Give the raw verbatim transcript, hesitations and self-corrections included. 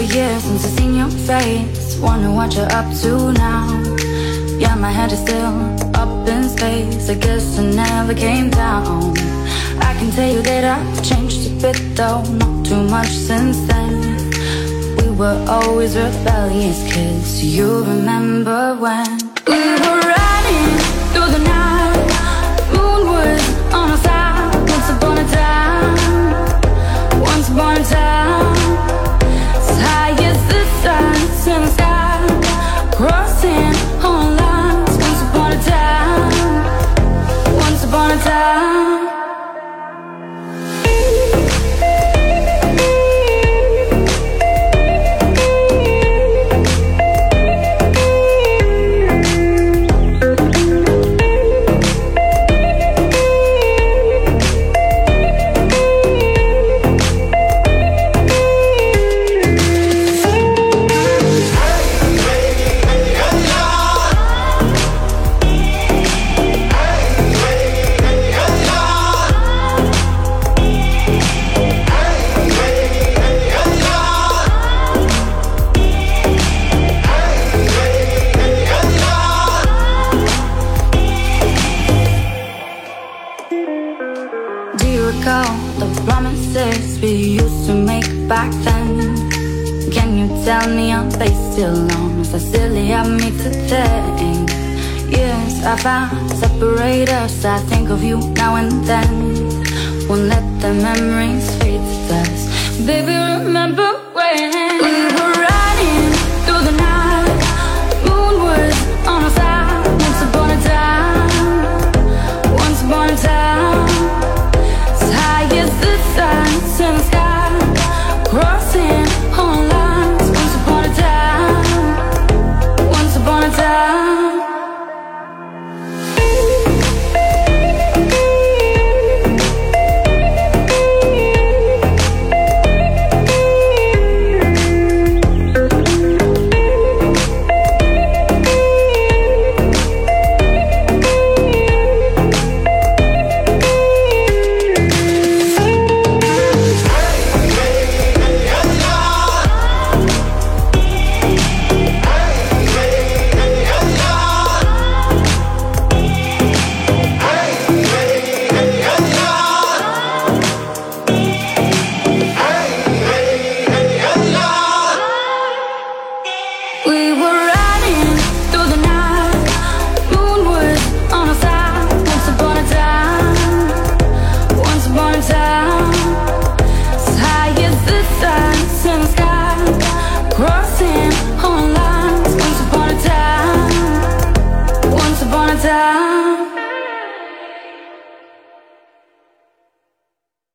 years since I've seen your face. Wonder what you're up to now. Yeah, my head is still up in space. I guess I never came down. I can tell you that I've changed a bit though, not too much since then. We were always rebellious kids. You remember when we were riding through the night, moon was on our side. Once upon a time, once upon a time, as high as the sun's in the sky, crossing all lines. Once upon a time, once upon a time. The promises we used to make back then. Can you tell me are they still on? Is that silly of me to think? Yes, I found separate us. I think of you now and then. Won't let the memories fade to dust. Baby, remember when we were riding through the night, moon was on our side. Once upon a time, once upon a time, the sun's in the sky, crossing all lines. Once upon a time, once upon a time. Crossing all lines. Once upon a time, once upon a time.